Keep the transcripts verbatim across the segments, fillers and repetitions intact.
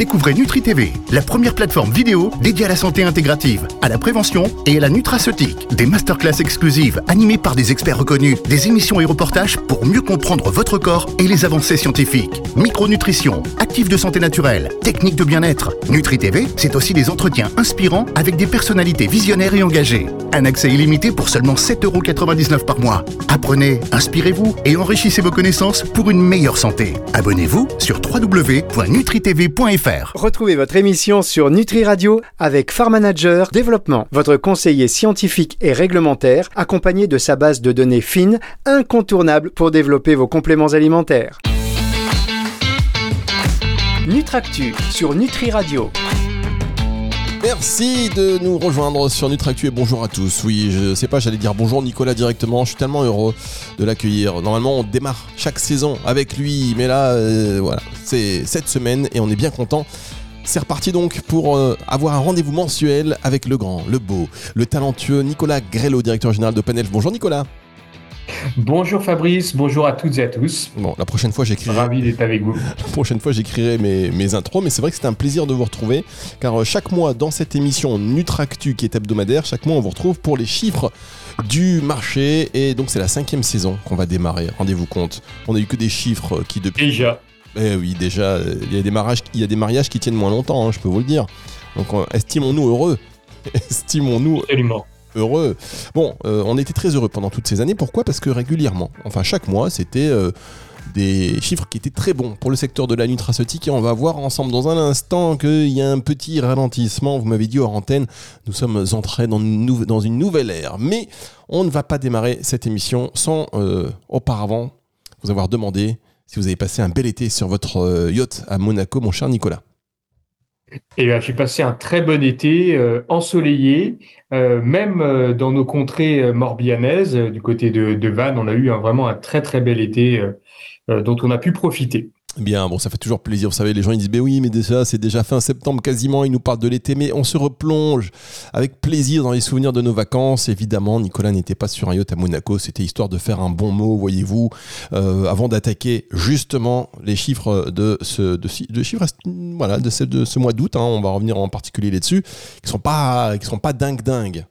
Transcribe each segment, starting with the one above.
Découvrez NutriTV, la première plateforme vidéo dédiée à la santé intégrative, à la prévention et à la nutraceutique. Des masterclass exclusives animées par des experts reconnus, des émissions et reportages pour mieux comprendre votre corps et les avancées scientifiques. Micronutrition, actifs de santé naturelle, techniques de bien-être. NutriTV, c'est aussi des entretiens inspirants avec des personnalités visionnaires et engagées. Un accès illimité pour seulement sept euros quatre-vingt-dix-neuf par mois. Apprenez, inspirez-vous et enrichissez vos connaissances pour une meilleure santé. Abonnez-vous sur w w w point nutri t v point f r. Retrouvez votre émission sur Nutri Radio avec Farm Manager Développement, votre conseiller scientifique et réglementaire, accompagné de sa base de données fines, incontournable pour développer vos compléments alimentaires. Nutractu sur Nutri Radio. Merci de nous rejoindre sur Nutractu et bonjour à tous. Oui, je sais pas, j'allais dire bonjour Nicolas directement, je suis tellement heureux de l'accueillir. Normalement, on démarre chaque saison avec lui, mais là, euh, voilà, c'est cette semaine et on est bien content. C'est reparti donc pour euh, avoir un rendez-vous mensuel avec le grand, le beau, le talentueux Nicolas Grelot, directeur général de Panelf. Bonjour Nicolas. Bonjour Fabrice, bonjour à toutes et à tous. Bon, la prochaine fois j'écrirai. Ravi d'être avec vous. La prochaine fois j'écrirai mes, mes intros, mais c'est vrai que c'était un plaisir de vous retrouver, car chaque mois dans cette émission Nutractu qui est hebdomadaire, chaque mois on vous retrouve pour les chiffres du marché, et donc c'est la cinquième saison qu'on va démarrer. Rendez-vous compte, on a eu que des chiffres qui depuis. Déjà. Eh oui, déjà, il y a des mariages, il y a des mariages qui tiennent moins longtemps, hein, je peux vous le dire. Donc estimons-nous heureux, estimons-nous. Absolument. Heureux. Bon, euh, on était très heureux pendant toutes ces années. Pourquoi ? Parce que régulièrement, enfin chaque mois, c'était euh, des chiffres qui étaient très bons pour le secteur de la nutraceutique. Et on va voir ensemble dans un instant qu'il y a un petit ralentissement. Vous m'avez dit hors antenne, nous sommes entrés dans une, nou- dans une nouvelle ère. Mais on ne va pas démarrer cette émission sans euh, auparavant vous avoir demandé si vous avez passé un bel été sur votre euh, yacht à Monaco, mon cher Nicolas. Et bien, j'ai passé un très bon été euh, ensoleillé, euh, même euh, dans nos contrées euh, morbihanaises, euh, du côté de, de Vannes, on a eu un, vraiment un très très bel été euh, euh, dont on a pu profiter. Bien, bon, ça fait toujours plaisir. Vous savez, les gens ils disent, ben oui, mais déjà, c'est déjà fin septembre quasiment. Ils nous parlent de l'été, mais on se replonge avec plaisir dans les souvenirs de nos vacances. Évidemment, Nicolas n'était pas sur un yacht à Monaco. C'était histoire de faire un bon mot, voyez-vous, euh, avant d'attaquer justement les chiffres de ce, de, de chiffres, voilà, de ce, de ce mois d'août. Hein, on va revenir en particulier là-dessus, qui sont pas, qui sont pas dingue dingue.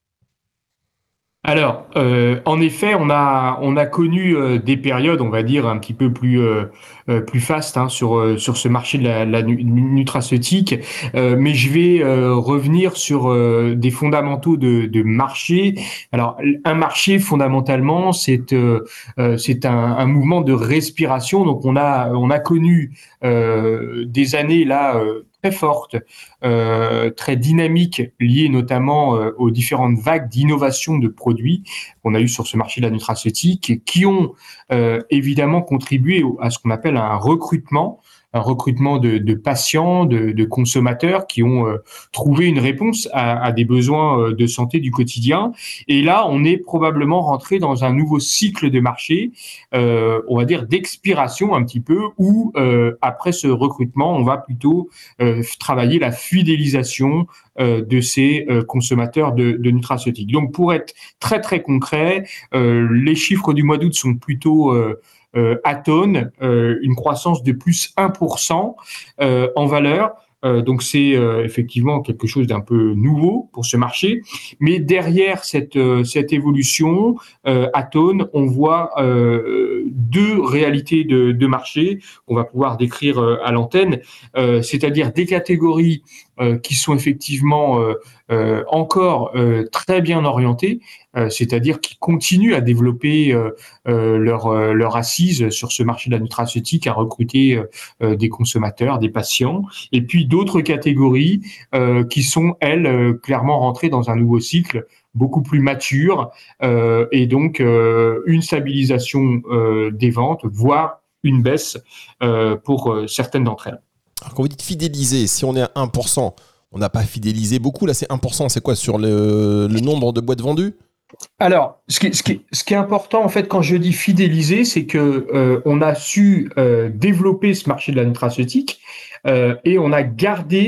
Alors, euh, en effet, on a on a connu euh, des périodes, on va dire un petit peu plus euh, euh, plus fastes hein, sur euh, sur ce marché de la, la nu- nutraceutique, euh, mais je vais euh, revenir sur euh, des fondamentaux de, de marché. Alors, un marché fondamentalement, c'est euh, euh, c'est un, un mouvement de respiration. Donc, on a on a connu euh, des années là. Euh, très forte, euh, très dynamique, liée notamment euh, aux différentes vagues d'innovation de produits qu'on a eu sur ce marché de la nutraceutique, qui ont euh, évidemment contribué à ce qu'on appelle un recrutement, un recrutement de, de patients, de, de consommateurs qui ont euh, trouvé une réponse à, à des besoins euh, de santé du quotidien. Et là, on est probablement rentré dans un nouveau cycle de marché, euh, on va dire d'expiration un petit peu, où euh, après ce recrutement, on va plutôt euh, travailler la fidélisation euh, de ces euh, consommateurs de, de nutraceutiques. Donc, pour être très très concret, euh, les chiffres du mois d'août sont plutôt euh, Euh, Atone, euh, une croissance de plus un pour cent euh, en valeur. Euh, donc c'est euh, effectivement quelque chose d'un peu nouveau pour ce marché. Mais derrière cette, euh, cette évolution, euh, Atone, on voit euh, deux réalités de, de marché qu'on va pouvoir décrire euh, à l'antenne, euh, c'est-à-dire des catégories euh, qui sont effectivement euh, euh, encore euh, très bien orientées, euh, c'est-à-dire qui continuent à développer euh, euh, leur, euh, leur assise sur ce marché de la nutraceutique, à recruter euh, des consommateurs, des patients, et puis d'autres catégories euh, qui sont, elles, euh, clairement rentrées dans un nouveau cycle beaucoup plus mature, euh, et donc euh, une stabilisation euh, des ventes, voire une baisse euh, pour euh, certaines d'entre elles. Alors quand vous dites fidéliser, si on est à un pour cent, on n'a pas fidélisé beaucoup, là c'est un pour cent, c'est quoi sur le, le nombre de boîtes vendues ? Alors, ce qui, ce, qui, ce qui est important, en fait, quand je dis fidéliser, c'est que euh, on a su euh, développer ce marché de la nutraceutique euh, et on a gardé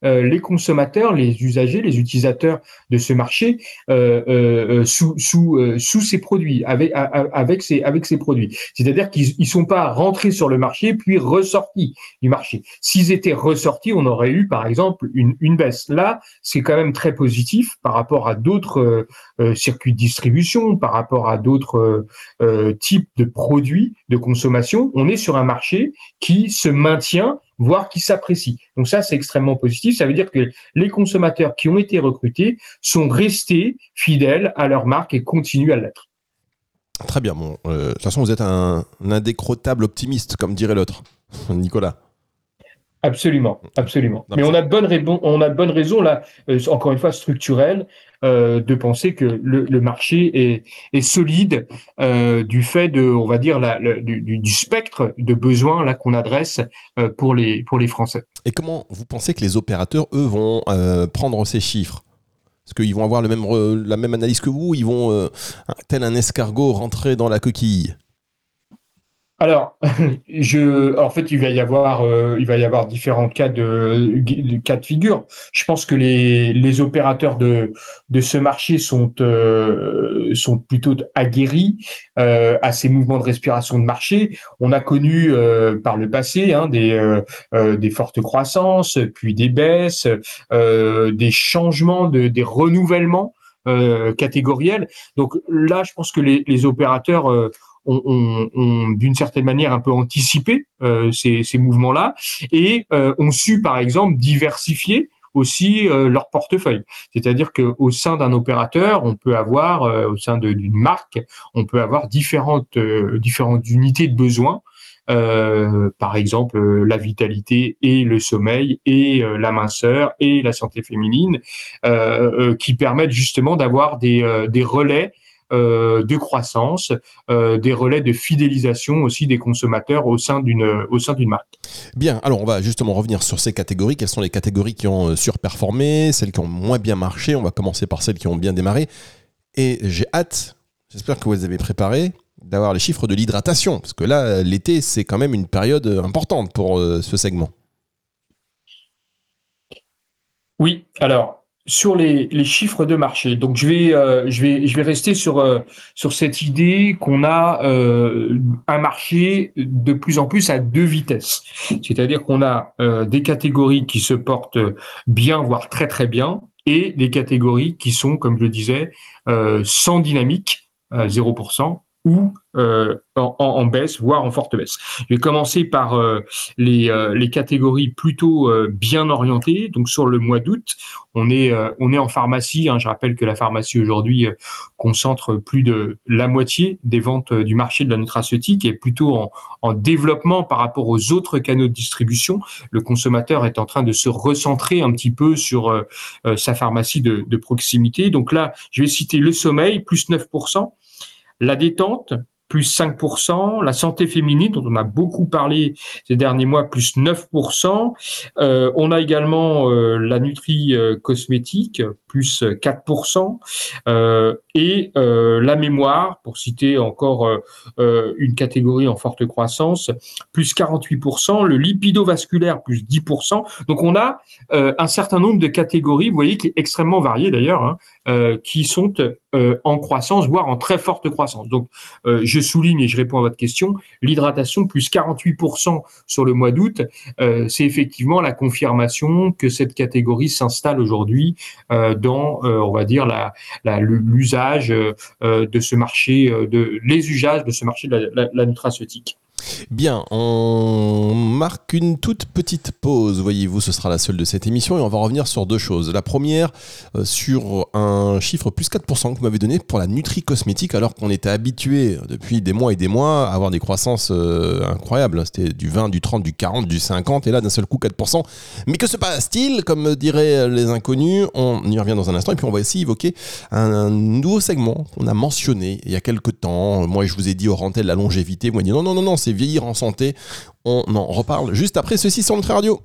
euh, les consommateurs, les usagers, les utilisateurs de ce marché euh, euh, sous sous euh, sous ces produits, avec avec ces avec ces produits. C'est-à-dire qu'ils ils sont pas rentrés sur le marché puis ressortis du marché. S'ils étaient ressortis, on aurait eu par exemple une une baisse. Là, c'est quand même très positif par rapport à d'autres euh, euh, circuits de distribution, par rapport à d'autres euh, euh, types de produits de consommation. On est sur un marché qui se maintient, voire qui s'apprécie. Donc ça, c'est extrêmement positif. Ça veut dire que les consommateurs qui ont été recrutés sont restés fidèles à leur marque et continuent à l'être. Très bien. Bon, euh, de toute façon, vous êtes un, un indécrottable optimiste, comme dirait l'autre, Nicolas. Absolument, absolument. Non, mais mais on a de bonnes raisons, on a de bonnes raisons là, euh, encore une fois structurelles, euh, de penser que le, le marché est, est solide euh, du fait de, on va dire, la, le, du, du spectre de besoins là qu'on adresse euh, pour les pour les Français. Et comment vous pensez que les opérateurs, eux, vont euh, prendre ces chiffres ? Est-ce qu'ils vont avoir le même, euh, la même analyse que vous ? Ils vont, euh, tel un escargot, rentrer dans la coquille ? Alors, je, en fait, il va y avoir, euh, il va y avoir différents cas de, de cas de figure. Je pense que les, les opérateurs de, de ce marché sont, euh, sont plutôt aguerris euh, à ces mouvements de respiration de marché. On a connu euh, par le passé hein, des, euh, euh, des fortes croissances, puis des baisses, euh, des changements, de, des renouvellements euh, catégoriels. Donc là, je pense que les, les opérateurs euh, ont, ont, ont d'une certaine manière un peu anticipé euh, ces, ces mouvements-là et euh, ont su, par exemple, diversifier aussi euh, leur portefeuille. C'est-à-dire qu'au sein d'un opérateur, on peut avoir, euh, au sein de, d'une marque, on peut avoir différentes, euh, différentes unités de besoins. Euh, par exemple, euh, la vitalité et le sommeil et euh, la minceur et la santé féminine, euh, euh, qui permettent justement d'avoir des, euh, des relais Euh, de croissance, euh, des relais de fidélisation aussi des consommateurs au sein d'une, au sein d'une marque. Bien, alors on va justement revenir sur ces catégories. Quelles sont les catégories qui ont surperformé, celles qui ont moins bien marché ? On va commencer par celles qui ont bien démarré. Et j'ai hâte, j'espère que vous les avez préparées, d'avoir les chiffres de l'hydratation. Parce que là, l'été, c'est quand même une période importante pour euh, ce segment. Oui, alors... Sur les, les chiffres de marché, donc je vais euh, je vais je vais rester sur euh, sur cette idée qu'on a euh, un marché de plus en plus à deux vitesses, c'est-à-dire qu'on a euh, des catégories qui se portent bien, voire très très bien, et des catégories qui sont, comme je le disais, euh, sans dynamique, euh, zéro pour cent, ou euh, en, en baisse, voire en forte baisse. Je vais commencer par euh, les, euh, les catégories plutôt euh, bien orientées. Donc sur le mois d'août, on est euh, on est en pharmacie. Hein, je rappelle que la pharmacie aujourd'hui euh, concentre plus de la moitié des ventes euh, du marché de la nutraceutique et plutôt en, en développement par rapport aux autres canaux de distribution. Le consommateur est en train de se recentrer un petit peu sur euh, euh, sa pharmacie de, de proximité. Donc là, je vais citer le sommeil, plus neuf pour cent. La détente, plus cinq pour cent. La santé féminine, dont on a beaucoup parlé ces derniers mois, plus neuf pour cent. Euh, on a également euh, la nutri euh, cosmétique, plus quatre pour cent. Euh, et euh, la mémoire, pour citer encore euh, euh, une catégorie en forte croissance, plus quarante-huit pour cent. Le lipidovasculaire, plus dix pour cent. Donc on a euh, un certain nombre de catégories, vous voyez, qui est extrêmement variées d'ailleurs, hein, euh, qui sont euh, en croissance, voire en très forte croissance. Donc euh, je souligne et je réponds à votre question, l'hydratation plus quarante-huit pour cent sur le mois d'août, euh, c'est effectivement la confirmation que cette catégorie s'installe aujourd'hui euh, dans, euh, on va dire, la, la, l'usage euh, de ce marché, euh, de, les usages de ce marché de la, la, la nutraceutique. Bien, on marque une toute petite pause, voyez-vous, ce sera la seule de cette émission et on va revenir sur deux choses. La première, euh, sur un chiffre plus quatre pour cent que vous m'avez donné pour la nutri-cosmétique alors qu'on était habitué depuis des mois et des mois à avoir des croissances euh, incroyables. C'était du vingt, du trente, du quarante, du cinquante et là d'un seul coup quatre pour cent. Mais que se passe-t-il, comme diraient les inconnus ? On y revient dans un instant et puis on va aussi évoquer un, un nouveau segment qu'on a mentionné il y a quelques temps. Moi je vous ai dit hors antenne la longévité, vous m'avez dit non, non, non, non, c'est vieillir en santé. On en reparle juste après ceci sur Nutri Radio.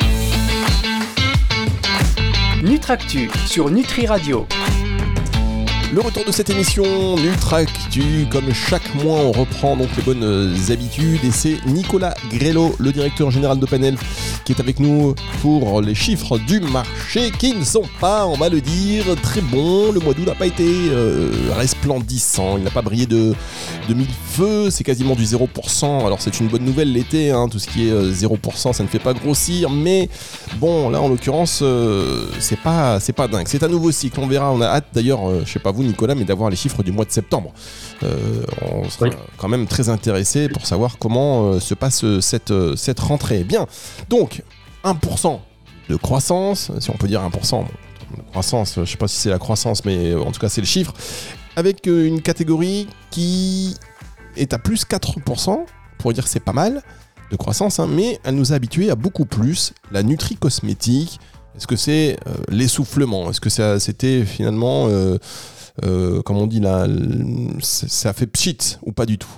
Nutractu sur Nutri Radio. Le retour de cette émission Nutractu, comme chaque mois on reprend donc les bonnes habitudes et c'est Nicolas Grelot, le directeur général d'Open Health, qui est avec nous pour les chiffres du marché qui ne sont pas, on va le dire, très bons. Le mois d'août n'a pas été euh, resplendissant, il n'a pas brillé de, de mille feux, c'est quasiment du zéro pour cent. Alors c'est une bonne nouvelle l'été, hein, tout ce qui est euh, zéro pour cent ça ne fait pas grossir, mais bon là en l'occurrence euh, c'est pas, c'est pas dingue. C'est un nouveau cycle, on verra, on a hâte d'ailleurs, euh, je sais pas vous Nicolas, mais d'avoir les chiffres du mois de septembre. Euh, on sera oui. quand même très intéressé pour savoir comment euh, se passe euh, cette, euh, cette rentrée. Bien, donc un pour cent de croissance, si on peut dire un pour cent de croissance, je ne sais pas si c'est la croissance, mais en tout cas c'est le chiffre, avec euh, une catégorie qui est à plus quatre pour cent, pour dire que c'est pas mal de croissance, hein, mais elle nous a habitués à beaucoup plus, la nutri-cosmétique. Est-ce que c'est euh, l'essoufflement ? Est-ce que ça, c'était finalement... Euh, Euh, comme on dit là, ça fait pchit ou pas du tout?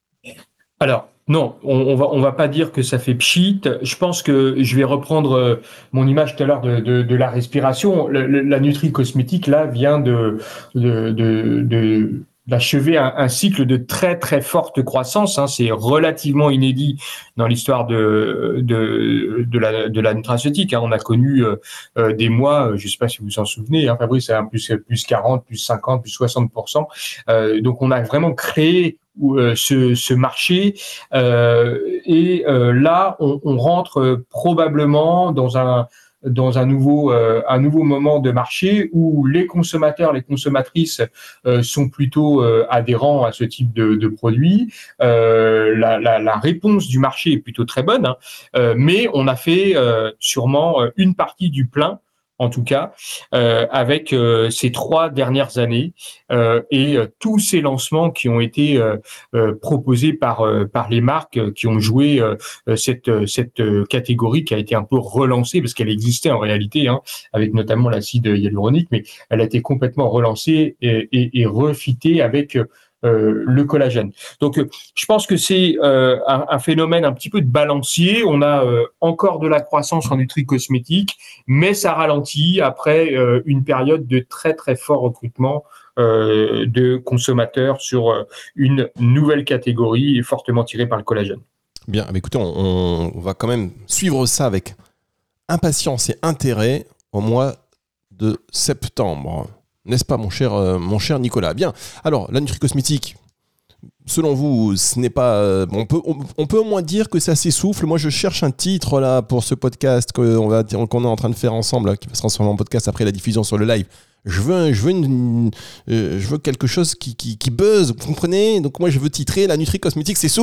Alors, non, on, on va on va pas dire que ça fait pchit. Je pense que je vais reprendre mon image tout à l'heure de, de, de la respiration. Le, le, la nutri-cosmétique, là, vient de... de, de, de d'achever un, un cycle de très très forte croissance, hein, c'est relativement inédit dans l'histoire de de de la de la nutraceutique. Hein. On a connu euh, euh, des mois, je ne sais pas si vous vous en souvenez, hein, Fabrice, c'est un plus plus quarante, plus cinquante, plus soixante pour cent. Euh, donc on a vraiment créé euh, ce ce marché euh, et euh, là on, on rentre probablement dans un dans un nouveau euh, un nouveau moment de marché où les consommateurs, les consommatrices euh, sont plutôt euh, adhérents à ce type de, de produit. Euh, la, la, la réponse du marché est plutôt très bonne, hein, euh, mais on a fait euh, sûrement une partie du plein, en tout cas, euh, avec euh, ces trois dernières années euh, et euh, tous ces lancements qui ont été euh, euh, proposés par euh, par les marques euh, qui ont joué euh, cette cette catégorie qui a été un peu relancée parce qu'elle existait en réalité, hein, avec notamment l'acide hyaluronique, mais elle a été complètement relancée et, et, et refitée avec euh, Euh, le collagène. Donc, euh, je pense que c'est euh, un, un phénomène un petit peu de balancier. On a euh, encore de la croissance en nutri-cosmétique, mais ça ralentit après euh, une période de très très fort recrutement euh, de consommateurs sur euh, une nouvelle catégorie fortement tirée par le collagène. Bien, mais écoutez, on, on va quand même suivre ça avec impatience et intérêt au mois de septembre. N'est-ce pas, mon cher, euh, mon cher Nicolas? Bien. Alors, la nutri-cosmétique, selon vous, ce n'est pas... Euh, on, peut, on, on peut au moins dire que ça s'essouffle. Moi, je cherche un titre là pour ce podcast qu'on, va, qu'on est en train de faire ensemble, là, qui va se transformer en podcast après la diffusion sur le live. Je veux, je veux, une, euh, je veux quelque chose qui, qui, qui buzz, vous comprenez? Donc moi, je veux titrer « La nutri-cosmétique s'essouffle ».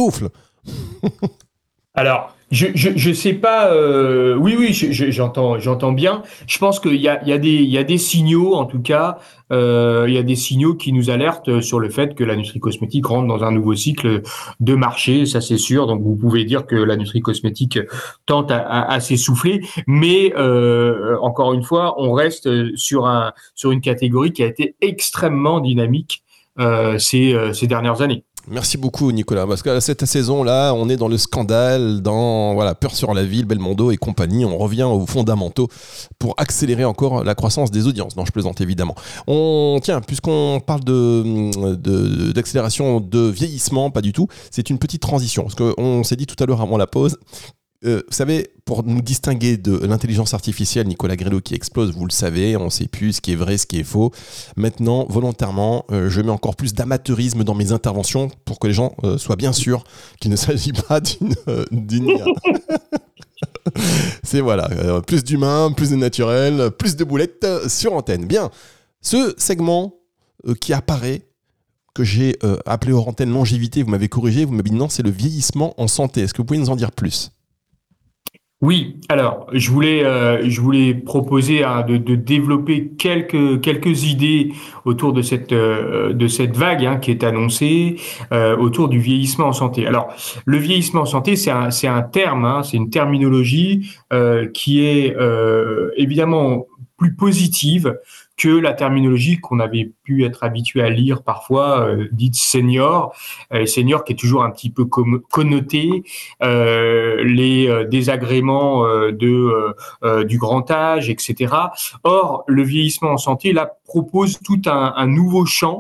Alors, je je je sais pas. Euh, oui oui, je, je, j'entends j'entends bien. Je pense qu'il y a il y a des il y a des signaux en tout cas. Euh, il y a des signaux qui nous alertent sur le fait que la nutri-cosmétique rentre dans un nouveau cycle de marché. Ça c'est sûr. Donc vous pouvez dire que la nutri-cosmétique tente à, à, à s'essouffler, mais euh, encore une fois, on reste sur un sur une catégorie qui a été extrêmement dynamique euh, ces ces dernières années. Merci beaucoup Nicolas, parce que cette saison-là, on est dans le scandale, dans voilà, Peur sur la ville, Belmondo et compagnie, on revient aux fondamentaux pour accélérer encore la croissance des audiences. Non, je plaisante évidemment. On, tiens, puisqu'on parle de, de, d'accélération de vieillissement, pas du tout, c'est une petite transition, parce qu'on s'est dit tout à l'heure avant la pause, Euh, vous savez, pour nous distinguer de l'intelligence artificielle, Nicolas Grélo qui explose, vous le savez, on ne sait plus ce qui est vrai, ce qui est faux. Maintenant, volontairement, euh, je mets encore plus d'amateurisme dans mes interventions pour que les gens euh, soient bien sûrs qu'il ne s'agit pas d'une, euh, d'une I A. C'est voilà, euh, plus d'humain, plus de naturel, plus de boulettes euh, sur antenne. Bien, ce segment euh, qui apparaît, que j'ai euh, appelé hors antenne longévité, vous m'avez corrigé, vous m'avez dit non, c'est le vieillissement en santé. Est-ce que vous pouvez nous en dire plus ? Oui, alors je voulais euh, je voulais proposer hein, de, de développer quelques quelques idées autour de cette euh, de cette vague hein, qui est annoncée euh, autour du vieillissement en santé. Alors le vieillissement en santé c'est un c'est un terme hein, c'est une terminologie euh, qui est euh, évidemment plus positive que la terminologie qu'on avait pu être habitué à lire parfois, euh, dite senior, euh, senior qui est toujours un petit peu com- connoté, euh, les euh, désagréments euh, de euh, euh, du grand âge, et cetera. Or, le vieillissement en santé là propose tout un, un nouveau champ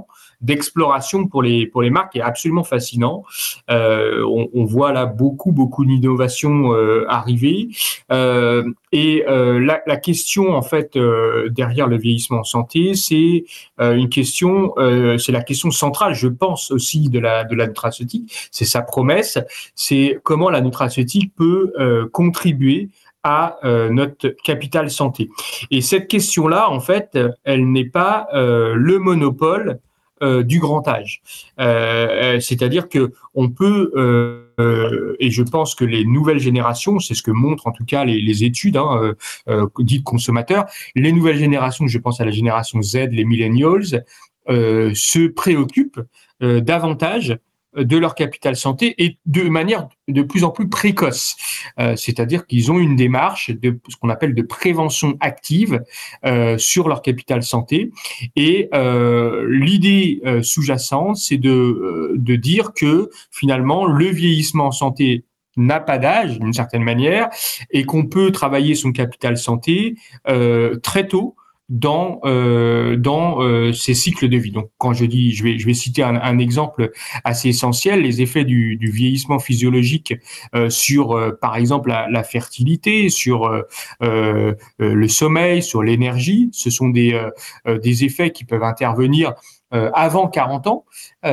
d'exploration pour les pour les marques est absolument fascinant. Euh, on, on voit là beaucoup beaucoup d'innovations euh, arriver. Euh, et euh, la, la question en fait euh, derrière le vieillissement en santé, c'est euh, une question, euh, c'est la question centrale, je pense aussi de la de la nutraceutique. C'est sa promesse, c'est comment la nutraceutique peut euh, contribuer à euh, notre capital santé. Et cette question-là, en fait, elle n'est pas euh, le monopole euh, du grand âge. Euh, c'est-à-dire que on peut, euh, euh, et je pense que les nouvelles générations, c'est ce que montrent en tout cas les, les études hein, euh, dites consommateurs, les nouvelles générations, je pense à la génération Z, les millennials, euh, se préoccupent euh, davantage de leur capital santé et de manière de plus en plus précoce. Euh, c'est-à-dire qu'ils ont une démarche de ce qu'on appelle de prévention active euh, sur leur capital santé. Et euh, l'idée euh, sous-jacente, c'est de, euh, de dire que finalement, le vieillissement en santé n'a pas d'âge, d'une certaine manière, et qu'on peut travailler son capital santé euh, très tôt dans euh, dans euh, ces cycles de vie. Donc, quand je dis, je vais je vais citer un, un exemple assez essentiel, les effets du, du vieillissement physiologique euh, sur, euh, par exemple, la, la fertilité, sur euh, euh, le sommeil, sur l'énergie. Ce sont des euh, des effets qui peuvent intervenir Euh, avant quarante ans,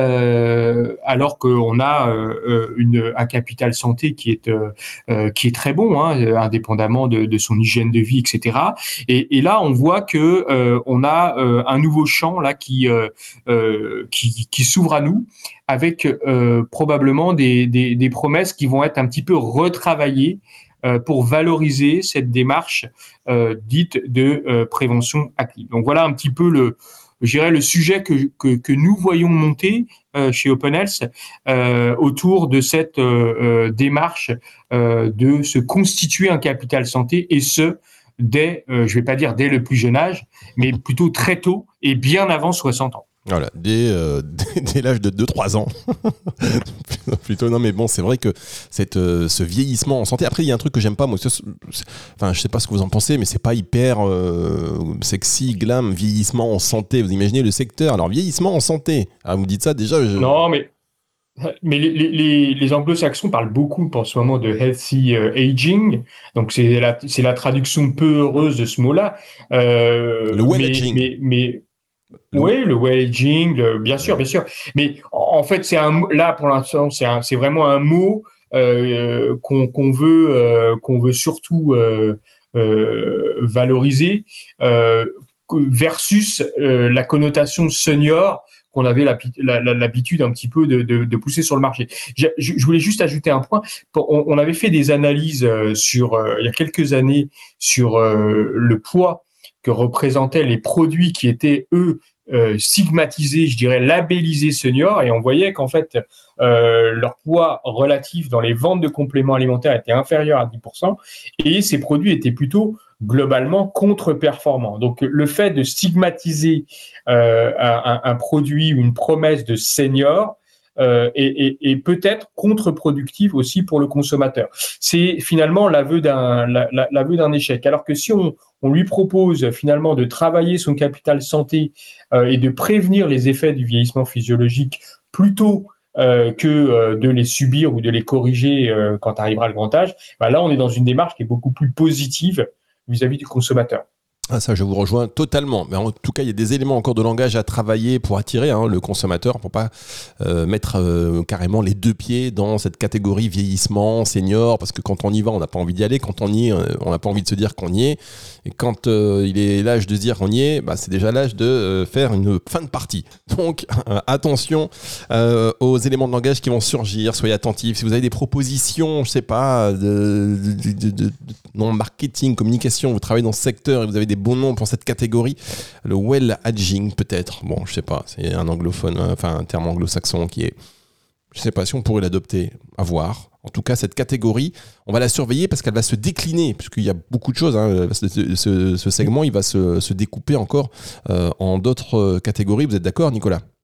euh, alors qu'on a euh, une, un capital santé qui est euh, euh, qui est très bon, hein, indépendamment de, de son hygiène de vie, et cetera. Et, et là, on voit que euh, on a euh, un nouveau champ là qui euh, euh, qui, qui s'ouvre à nous, avec euh, probablement des, des des promesses qui vont être un petit peu retravaillées euh, pour valoriser cette démarche euh, dite de euh, prévention active. Donc voilà un petit peu le je dirais le sujet que que, que nous voyons monter euh, chez Open Health euh, autour de cette euh, euh, démarche euh, de se constituer un capital santé, et ce dès, euh, je vais pas dire dès le plus jeune âge, mais plutôt très tôt et bien avant soixante ans. Voilà, dès, euh, dès, dès l'âge de deux trois ans. Plutôt, non, mais bon, c'est vrai que cette, euh, ce vieillissement en santé. Après, il y a un truc que j'aime pas, moi. C'est, c'est, enfin, je sais pas ce que vous en pensez, mais c'est pas hyper euh, sexy, glam, vieillissement en santé. Vous imaginez le secteur. Alors, vieillissement en santé. Ah, vous dites ça déjà. Je... Non, mais. Mais les, les, les anglo-saxons parlent beaucoup en ce moment de healthy uh, aging, donc c'est la, c'est la traduction peu heureuse de ce mot-là. Euh, le well mais, aging. Mais, mais oui, le well aging, le, bien sûr, bien sûr. Mais en fait, c'est un là pour l'instant, c'est un, c'est vraiment un mot euh, qu'on, qu'on veut euh, qu'on veut surtout euh, euh, valoriser euh, versus euh, la connotation senior qu'on avait l'habitude un petit peu de, de, de pousser sur le marché. Je, je voulais juste ajouter un point. On, on avait fait des analyses sur euh, il y a quelques années sur euh, le poids que représentaient les produits qui étaient, eux, euh, stigmatisés, je dirais labellisés seniors, et on voyait qu'en fait, euh, leur poids relatif dans les ventes de compléments alimentaires était inférieur à dix pour cent, et ces produits étaient plutôt globalement contre-performants. Donc, le fait de stigmatiser euh, un, un produit ou une promesse de senior euh, est, est, est peut-être contre-productif aussi pour le consommateur. C'est finalement l'aveu d'un, l'aveu d'un échec. Alors que si on, on lui propose finalement de travailler son capital santé euh, et de prévenir les effets du vieillissement physiologique plutôt Euh, que euh, de les subir ou de les corriger euh, quand arrivera le grand âge, bah là on est dans une démarche qui est beaucoup plus positive vis-à-vis du consommateur. Ah, ça, je vous rejoins totalement. Mais en tout cas, il y a des éléments encore de langage à travailler pour attirer hein, le consommateur, pour pas euh, mettre euh, carrément les deux pieds dans cette catégorie vieillissement, senior, parce que quand on y va, on n'a pas envie d'y aller. Quand on y est, on n'a pas envie de se dire qu'on y est. Et quand euh, il est l'âge de se dire qu'on y est, bah, c'est déjà l'âge de euh, faire une fin de partie. Donc, euh, attention euh, aux éléments de langage qui vont surgir. Soyez attentifs. Si vous avez des propositions, je sais pas, de, de, de, de, de non marketing, communication, vous travaillez dans ce secteur et vous avez des bons noms pour cette catégorie, le well aging peut-être. Bon, je sais pas, c'est un anglophone, enfin un terme anglo-saxon qui est, je sais pas si on pourrait l'adopter, à voir. En tout cas, cette catégorie, on va la surveiller parce qu'elle va se décliner, puisqu'il y a beaucoup de choses. Hein. Ce, ce, ce segment, il va se, se découper encore euh, en d'autres catégories. Vous êtes d'accord, Nicolas ?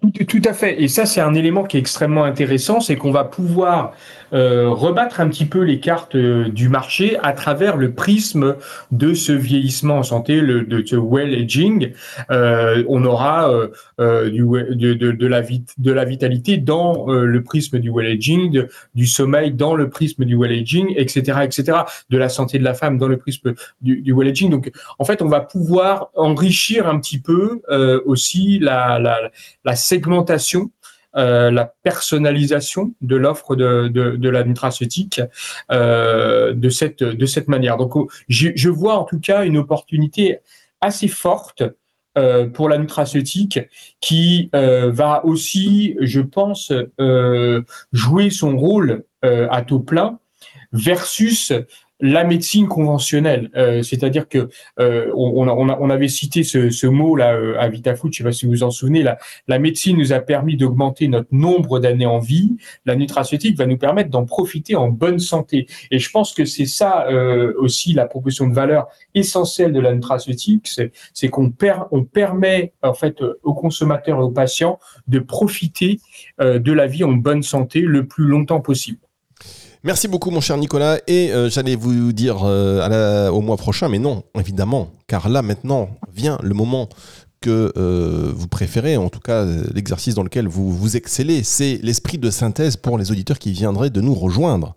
Tout, tout à fait. Et ça, c'est un élément qui est extrêmement intéressant, c'est qu'on va pouvoir euh, rebattre un petit peu les cartes euh, du marché à travers le prisme de ce vieillissement en santé, le, de ce well aging. Euh, on aura euh, euh, du, de, de, de, la vit, de la vitalité dans euh, le prisme du well aging, de, du sommeil dans le prisme du well aging, et cetera, et cetera. De la santé de la femme dans le prisme du, du well aging. Donc, en fait, on va pouvoir enrichir un petit peu euh, aussi la, la, la segmentation, euh, la personnalisation de l'offre de, de, de la nutraceutique euh, de cette de cette manière. Donc, je, je vois en tout cas une opportunité assez forte euh, pour la nutraceutique qui euh, va aussi, je pense, euh, jouer son rôle euh, à taux plein versus la médecine conventionnelle, euh, c'est-à-dire que euh, on, on, a, on avait cité ce, ce mot là euh, à VitaFood, je ne sais pas si vous vous en souvenez, la, la médecine nous a permis d'augmenter notre nombre d'années en vie, la nutraceutique va nous permettre d'en profiter en bonne santé. Et je pense que c'est ça euh, aussi la proposition de valeur essentielle de la nutraceutique, c'est, c'est qu'on per, on permet en fait aux consommateurs et aux patients de profiter euh, de la vie en bonne santé le plus longtemps possible. Merci beaucoup mon cher Nicolas et euh, j'allais vous dire euh, à la, au mois prochain, mais non, évidemment, car là maintenant vient le moment que euh, vous préférez, en tout cas l'exercice dans lequel vous, vous excellez, c'est l'esprit de synthèse pour les auditeurs qui viendraient de nous rejoindre.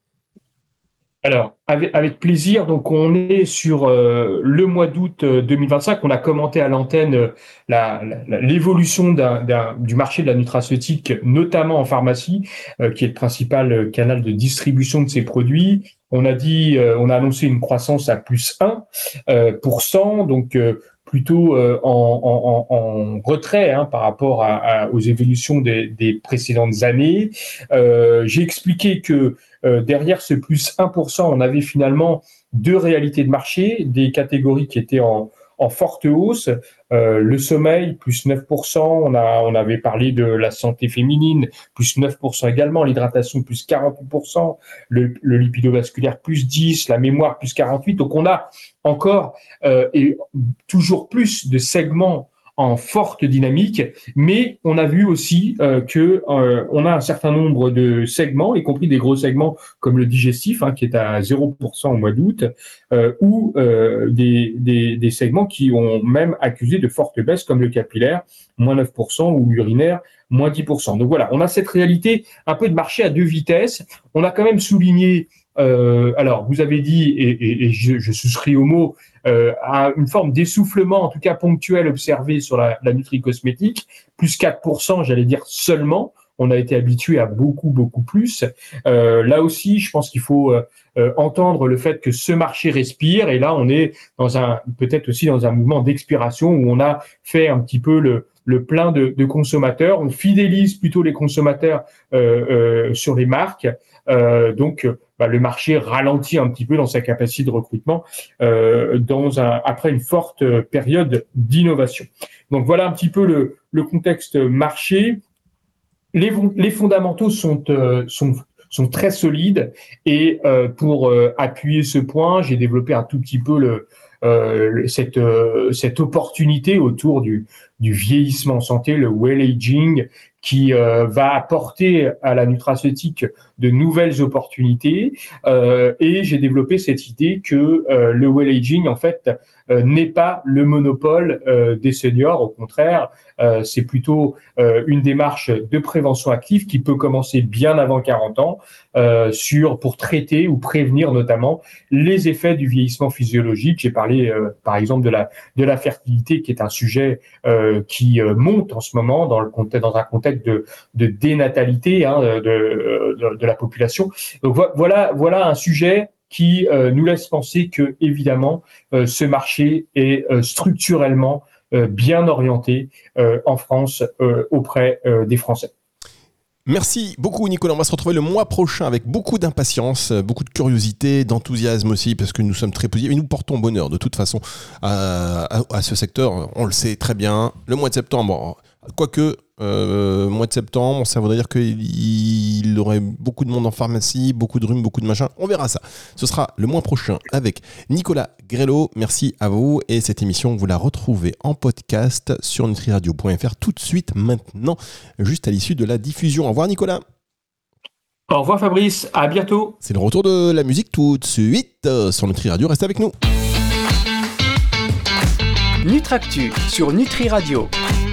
Alors, avec, avec plaisir. Donc, on est sur euh, le mois d'août deux mille vingt-cinq. On a commenté à l'antenne euh, la, la, l'évolution d'un, d'un, du marché de la nutraceutique, notamment en pharmacie, euh, qui est le principal canal de distribution de ces produits. On a dit, euh, on a annoncé une croissance à plus un pour cent, donc euh, plutôt euh, en, en, en retrait hein, par rapport à, à, aux évolutions des, des précédentes années. Euh, j'ai expliqué que Euh, derrière ce plus un pour cent, on avait finalement deux réalités de marché, des catégories qui étaient en, en forte hausse. Euh, le sommeil, plus neuf pour cent. On, a, on avait parlé de la santé féminine, plus neuf pour cent également. L'hydratation, plus quarante-huit pour cent. Le, le lipidovasculaire, plus dix. La mémoire, plus quarante-huit. Donc, on a encore euh, et toujours plus de segments en forte dynamique, mais on a vu aussi euh, que euh, on a un certain nombre de segments, y compris des gros segments comme le digestif, hein, qui est à zéro pour cent au mois d'août, euh, ou euh, des, des, des segments qui ont même accusé de fortes baisses, comme le capillaire, moins neuf pour cent, ou l'urinaire, moins dix pour cent. Donc voilà, on a cette réalité un peu de marché à deux vitesses. On a quand même souligné Euh, alors, vous avez dit, et, et, et je, je souscris au mot, euh, à une forme d'essoufflement, en tout cas ponctuel, observé sur la, la nutri-cosmétique, plus quatre pour cent, j'allais dire seulement. On a été habitué à beaucoup, beaucoup plus. Euh, là aussi, je pense qu'il faut euh, euh, entendre le fait que ce marché respire. Et là, on est dans un, peut-être aussi dans un mouvement d'expiration où on a fait un petit peu le, le plein de, de consommateurs. On fidélise plutôt les consommateurs euh, euh, sur les marques. Euh, donc, bah, le marché ralentit un petit peu dans sa capacité de recrutement euh, dans un, après une forte période d'innovation. Donc, voilà un petit peu le, le contexte marché. Les, les fondamentaux sont, euh, sont, sont très solides et euh, pour euh, appuyer ce point, j'ai développé un tout petit peu le, euh, cette, euh, cette opportunité autour du, du vieillissement en santé, le well aging, qui euh, va apporter à la nutraceutique de nouvelles opportunités. Euh, et j'ai développé cette idée que euh, le well aging, en fait, euh, n'est pas le monopole euh, des seniors. Au contraire, euh, c'est plutôt euh, une démarche de prévention active qui peut commencer bien avant quarante ans euh, sur, pour traiter ou prévenir notamment les effets du vieillissement physiologique. J'ai parlé, euh, par exemple, de la, de la fertilité, qui est un sujet euh, qui euh, monte en ce moment dans, le contexte, dans un contexte de, de dénatalité hein, de, de, de la population. Donc voilà, voilà un sujet qui euh, nous laisse penser que évidemment euh, ce marché est euh, structurellement euh, bien orienté euh, en France euh, auprès euh, des Français. Merci beaucoup Nicolas, on va se retrouver le mois prochain avec beaucoup d'impatience, beaucoup de curiosité, d'enthousiasme aussi, parce que nous sommes très positifs et nous portons bonheur de toute façon à, à, à ce secteur, on le sait très bien. Le mois de septembre Quoique, euh, mois de septembre, ça voudrait dire qu'il il aurait beaucoup de monde en pharmacie, beaucoup de rhume, beaucoup de machin. On verra ça. Ce sera le mois prochain avec Nicolas Grelot. Merci à vous. Et cette émission, vous la retrouvez en podcast sur nutriradio point f r tout de suite maintenant, juste à l'issue de la diffusion. Au revoir Nicolas. Au revoir Fabrice, à bientôt. C'est le retour de la musique tout de suite sur Nutri Radio. Restez avec nous. Nutractu sur Nutri Radio.